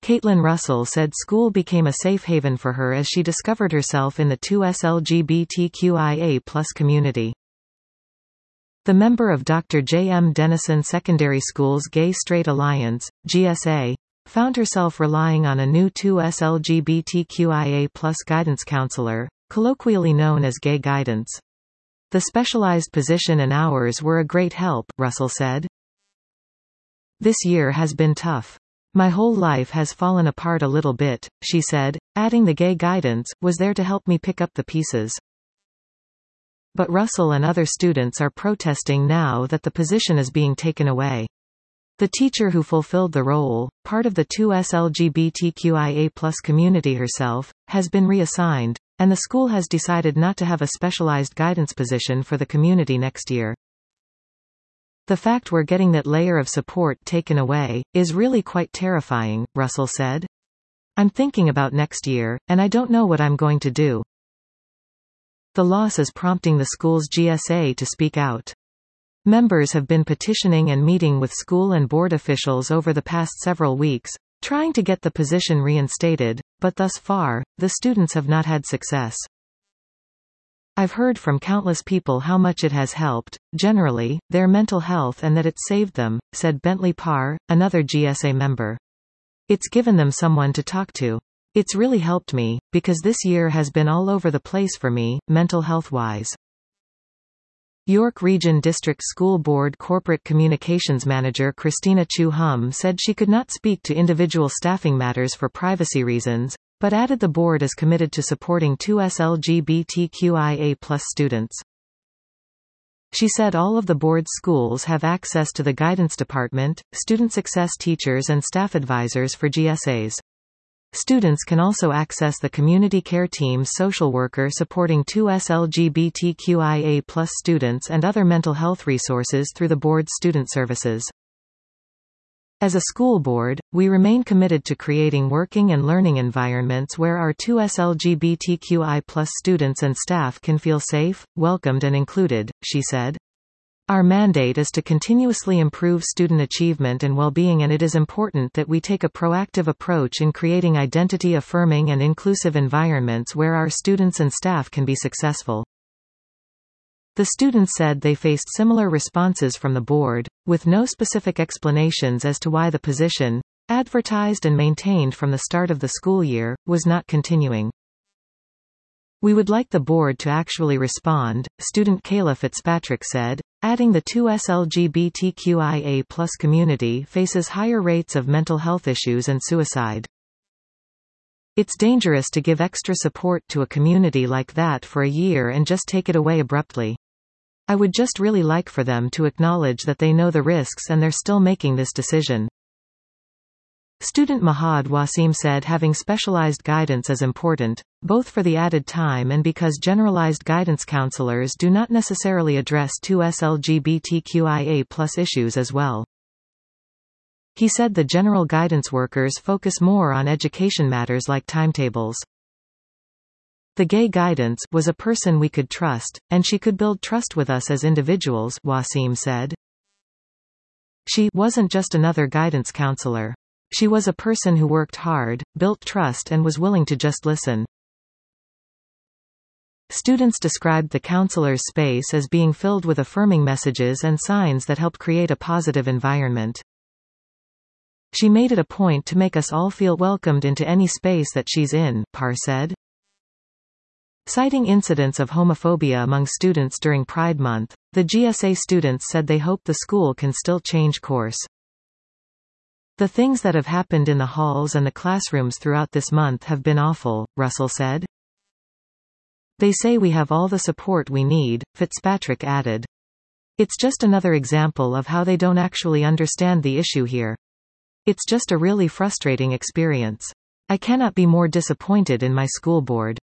Caitlin Russell said school became a safe haven for her as she discovered herself in the 2S LGBTQIA+ community. The member of Dr. J. M. Denison Secondary School's Gay Straight Alliance, GSA, found herself relying on a new 2S LGBTQIA+ guidance counselor, colloquially known as Gay Guidance. The specialized position and hours were a great help, Russell said. This year has been tough. My whole life has fallen apart a little bit, she said, adding the Gay Guidance was there to help me pick up the pieces. But Russell and other students are protesting now that the position is being taken away. The teacher who fulfilled the role, part of the 2S LGBTQIA+ community herself, has been reassigned, and the school has decided not to have a specialized guidance position for the community next year. The fact we're getting that layer of support taken away is really quite terrifying, Russell said. I'm thinking about next year, and I don't know what I'm going to do. The loss is prompting the school's GSA to speak out. Members have been petitioning and meeting with school and board officials over the past several weeks, trying to get the position reinstated, but thus far, the students have not had success. I've heard from countless people how much it has helped, generally, their mental health and that it's saved them, said Bentley Parr, another GSA member. It's given them someone to talk to. It's really helped me, because this year has been all over the place for me, mental health-wise. York Region District School Board Corporate Communications Manager Christina Chu Hum said she could not speak to individual staffing matters for privacy reasons, but added the board is committed to supporting 2S LGBTQIA+ students. She said all of the board's schools have access to the guidance department, student success teachers and staff advisors for GSAs. Students can also access the community care team's social worker supporting 2S LGBTQIA+ students and other mental health resources through the board's student services. As a school board, we remain committed to creating working and learning environments where our 2S LGBTQI+ students and staff can feel safe, welcomed and included, she said. Our mandate is to continuously improve student achievement and well-being, and it is important that we take a proactive approach in creating identity-affirming and inclusive environments where our students and staff can be successful. The students said they faced similar responses from the board, with no specific explanations as to why the position, advertised and maintained from the start of the school year, was not continuing. We would like the board to actually respond, student Kayla Fitzpatrick said, adding the 2S LGBTQIA+ community faces higher rates of mental health issues and suicide. It's dangerous to give extra support to a community like that for a year and just take it away abruptly. I would just really like for them to acknowledge that they know the risks and they're still making this decision. Student Mahad Wasim said having specialized guidance is important, both for the added time and because generalized guidance counselors do not necessarily address 2S LGBTQIA+ issues as well. He said the general guidance workers focus more on education matters like timetables. The Gay Guidance was a person we could trust, and she could build trust with us as individuals, Wasim said. She wasn't just another guidance counselor. She was a person who worked hard, built trust and was willing to just listen. Students described the counselor's space as being filled with affirming messages and signs that helped create a positive environment. She made it a point to make us all feel welcomed into any space that she's in, Parr said. Citing incidents of homophobia among students during Pride Month, the GSA students said they hope the school can still change course. The things that have happened in the halls and the classrooms throughout this month have been awful, Russell said. They say we have all the support we need, Fitzpatrick added. It's just another example of how they don't actually understand the issue here. It's just a really frustrating experience. I cannot be more disappointed in my school board.